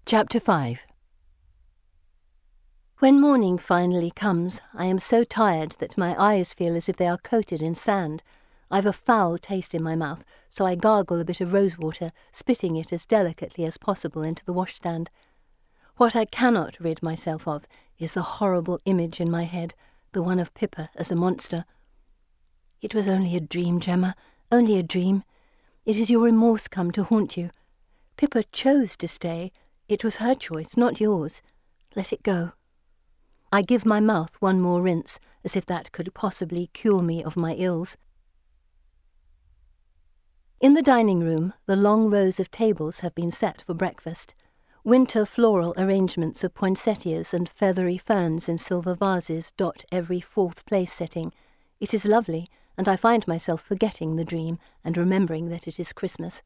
Chapter 5. When morning finally comes, I am so tired that my eyes feel as if they are coated in sand. I've a foul taste in my mouth, so I gargle a bit of rosewater, spitting it as delicately as possible into the washstand. What I cannot rid myself of is the horrible image in my head, the one of Pippa as a monster. It was only a dream, Gemma, only a dream. It is your remorse come to haunt you. Pippa chose to stay. It was her choice, not yours. Let it go. I give my mouth one more rinse, as if that could possibly cure me of my ills. In the dining room, the long rows of tables have been set for breakfast. Winter floral arrangements of poinsettias and feathery ferns in silver vases dot every fourth place setting. It is lovely, and I find myself forgetting the dream and remembering that it is Christmas.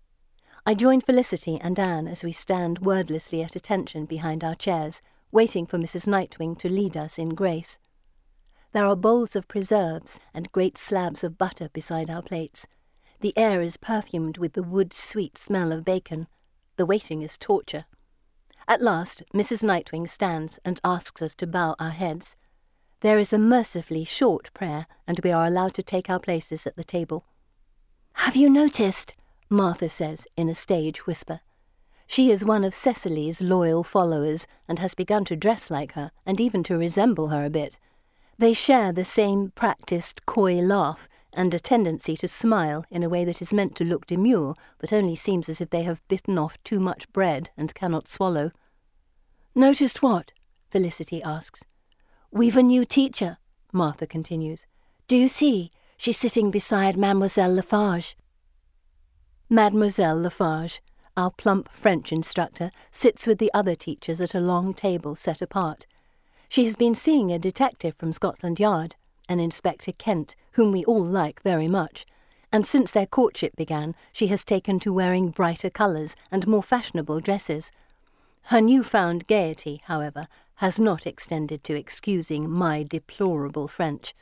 I join Felicity and Anne as we stand wordlessly at attention behind our chairs, waiting for Mrs. Nightwing to lead us in grace. There are bowls of preserves and great slabs of butter beside our plates. The air is perfumed with the wood-sweet smell of bacon. The waiting is torture. At last, Mrs. Nightwing stands and asks us to bow our heads. There is a mercifully short prayer, and we are allowed to take our places at the table. "Have you noticed?" Martha says in a stage whisper. She is one of Cecily's loyal followers and has begun to dress like her and even to resemble her a bit. They share the same practised coy laugh and a tendency to smile in a way that is meant to look demure but only seems as if they have bitten off too much bread and cannot swallow. "Noticed what?" Felicity asks. "We've a new teacher," Martha continues. "Do you see? She's sitting beside Mademoiselle Lafarge." Mademoiselle Lafarge, our plump French instructor, sits with the other teachers at a long table set apart. She has been seeing a detective from Scotland Yard, an Inspector Kent, whom we all like very much, and since their courtship began, she has taken to wearing brighter colours and more fashionable dresses. Her new-found gaiety, however, has not extended to excusing my deplorable French.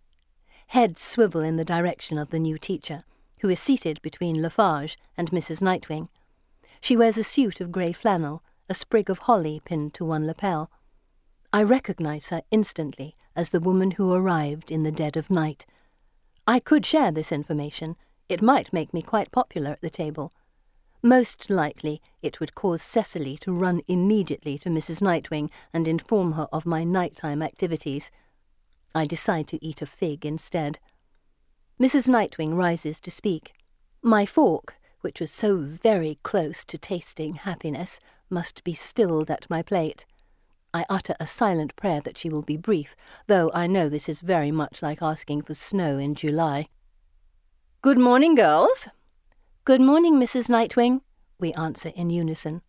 Heads swivel in the direction of the new teacher, who is seated between Lafarge and Mrs. Nightwing. She wears a suit of grey flannel, a sprig of holly pinned to one lapel. I recognise her instantly as the woman who arrived in the dead of night. I could share this information. It might make me quite popular at the table. Most likely it would cause Cecily to run immediately to Mrs. Nightwing and inform her of my nighttime activities. I decide to eat a fig instead. Mrs. Nightwing rises to speak. My fork, which was so very close to tasting happiness, must be stilled at my plate. I utter a silent prayer that she will be brief, though I know this is very much like asking for snow in July. "Good morning, girls." "Good morning, Mrs. Nightwing," we answer in unison.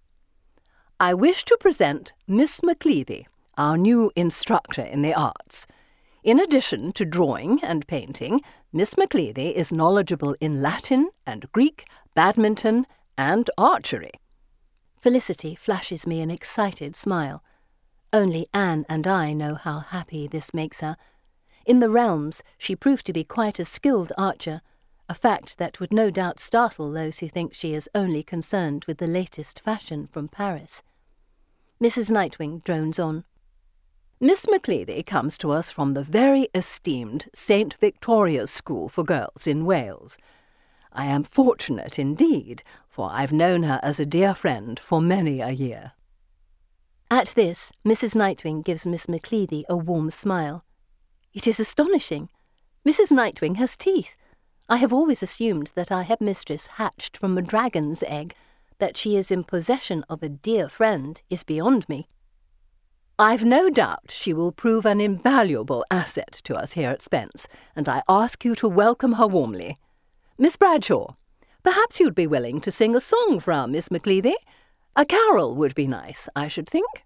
"I wish to present Miss Macleady, our new instructor in the arts. In addition to drawing and painting, Miss Macleady is knowledgeable in Latin and Greek, badminton, and archery." Felicity flashes me an excited smile. Only Anne and I know how happy this makes her. In the realms, she proved to be quite a skilled archer, a fact that would no doubt startle those who think she is only concerned with the latest fashion from Paris. Mrs. Nightwing drones on. "Miss Macleady comes to us from the very esteemed St. Victoria's School for Girls in Wales. I am fortunate indeed, for I've known her as a dear friend for many a year." At this, Mrs. Nightwing gives Miss Macleady a warm smile. It is astonishing. Mrs. Nightwing has teeth. I have always assumed that our headmistress hatched from a dragon's egg. That she is in possession of a dear friend is beyond me. "I've no doubt she will prove an invaluable asset to us here at Spence, and I ask you to welcome her warmly. Miss Bradshaw, perhaps you'd be willing to sing a song for our Miss Macleady? A carol would be nice, I should think."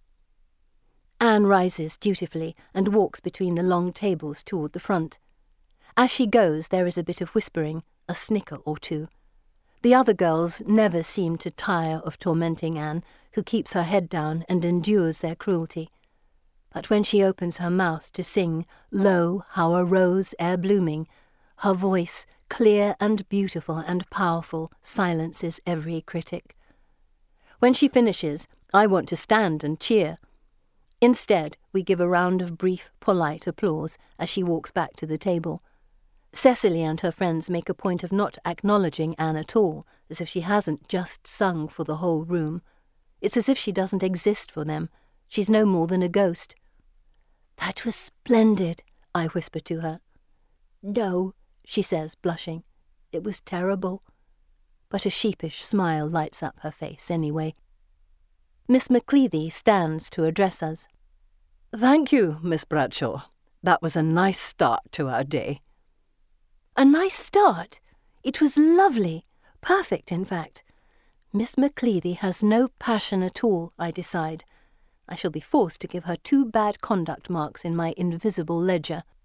Anne rises dutifully and walks between the long tables toward the front. As she goes, there is a bit of whispering, a snicker or two. The other girls never seem to tire of tormenting Anne, who keeps her head down and endures their cruelty. But when she opens her mouth to sing "Lo, how a rose ere blooming," her voice, clear and beautiful and powerful, silences every critic. When she finishes, I want to stand and cheer. Instead, we give a round of brief, polite applause as she walks back to the table. Cecily and her friends make a point of not acknowledging Anne at all, as if she hasn't just sung for the whole room. It's as if she doesn't exist for them. She's no more than a ghost. "That was splendid," I whisper to her. "No," she says, blushing. "It was terrible." But a sheepish smile lights up her face anyway. Miss Macleady stands to address us. "Thank you, Miss Bradshaw. That was a nice start to our day." A nice start? It was lovely. Perfect, in fact. Miss Macleady has no passion at all, I decide. I shall be forced to give her 2 bad conduct marks in my invisible ledger.